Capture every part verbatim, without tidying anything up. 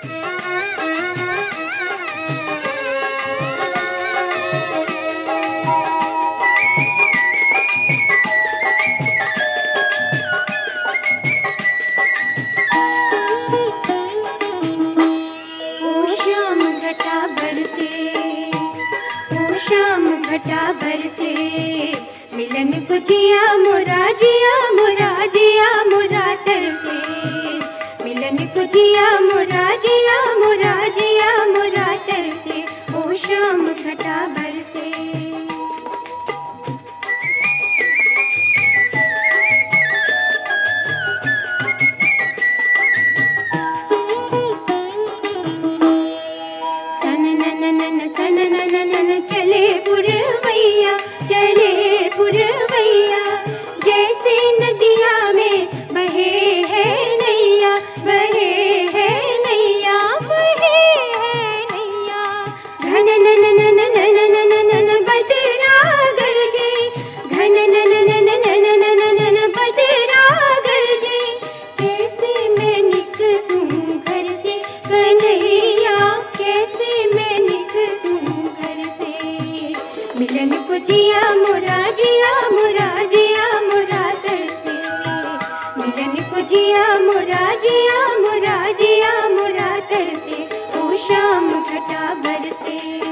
घटा बरसे मिलन को जिया मोरा जिया मोरा जिया मोरा तरसे मिलन को जिया मोरा जिया मोरा जिया मोरा तरसे ओ शाम घटा बरसे। चले पुरवैया चले पुरवैया जैसे नदिया में बहे है नैया बहे है नैया बहे है नैया। घन नन नन नन नन नन बदरा गरजे घन नन नन नन नन नन बदरा गरजे कैसे मैं निकसूं घर से कन्हैया कैसे मैं निकसूं मिलन को जिया मोरा जिया मोरा जिया मोरा तरसे मिलन को जिया मोरा जिया मोरा जिया मोरा तरसे ओ शाम घटा बरसे।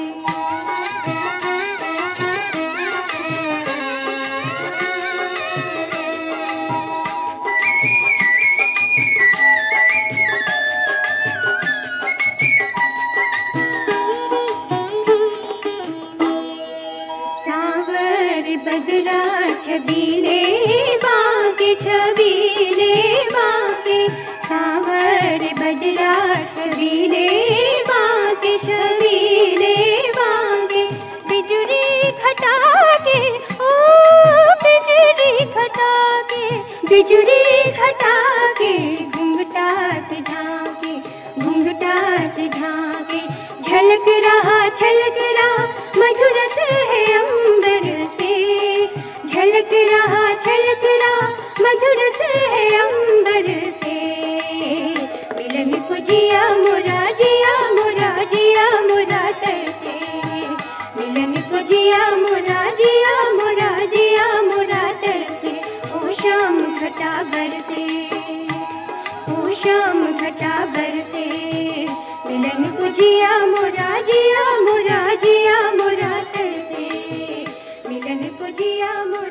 बदरा छबीले बांके छबीले बांके सांवर बदरा छबीले बांके छबीले बांके बिजली खटा के ओ बिजली खटा के बिजली खटा के घुंघटा से झांके घुंघटा से झांके झलक रहा छलक रहा मधुर से है अंबर से झलक रहा छलक रहा मधुर से है अंबर से मिलन को जिया मोरा जिया मोरा जिया मोरा तरसे मिलन को जिया मोरा जिया मोरा जिया मोरा तरसे ओ शाम घटा बरसे ओ शाम घटा बरसे मिलन को जिया मोरा जिया मोरा जिया मोरा तरसे मिलन को जिया मोरा